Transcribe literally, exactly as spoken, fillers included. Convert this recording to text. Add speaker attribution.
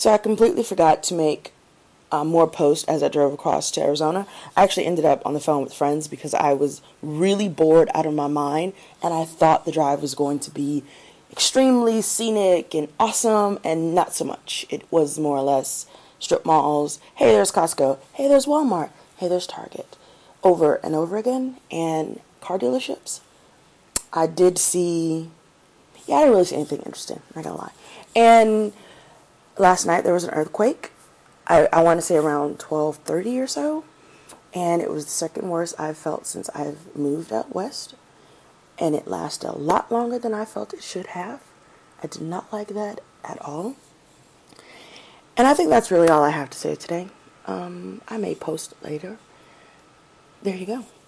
Speaker 1: So I completely forgot to make uh, more posts as I drove across to Arizona. I actually ended up on the phone with friends because I was really bored out of my mind, and I thought the drive was going to be extremely scenic and awesome, and not so much. It was more or less strip malls. Hey, there's Costco. Hey, there's Walmart. Hey, there's Target. Over and over again, and car dealerships. I did see, yeah, I didn't really see anything interesting, I'm not gonna lie. And last night there was an earthquake. I, I want to say around twelve thirty or so, and it was the second worst I've felt since I've moved out west, and it lasted a lot longer than I felt it should have. I did not like that at all. And I think that's really all I have to say today. Um, I may post later. There you go.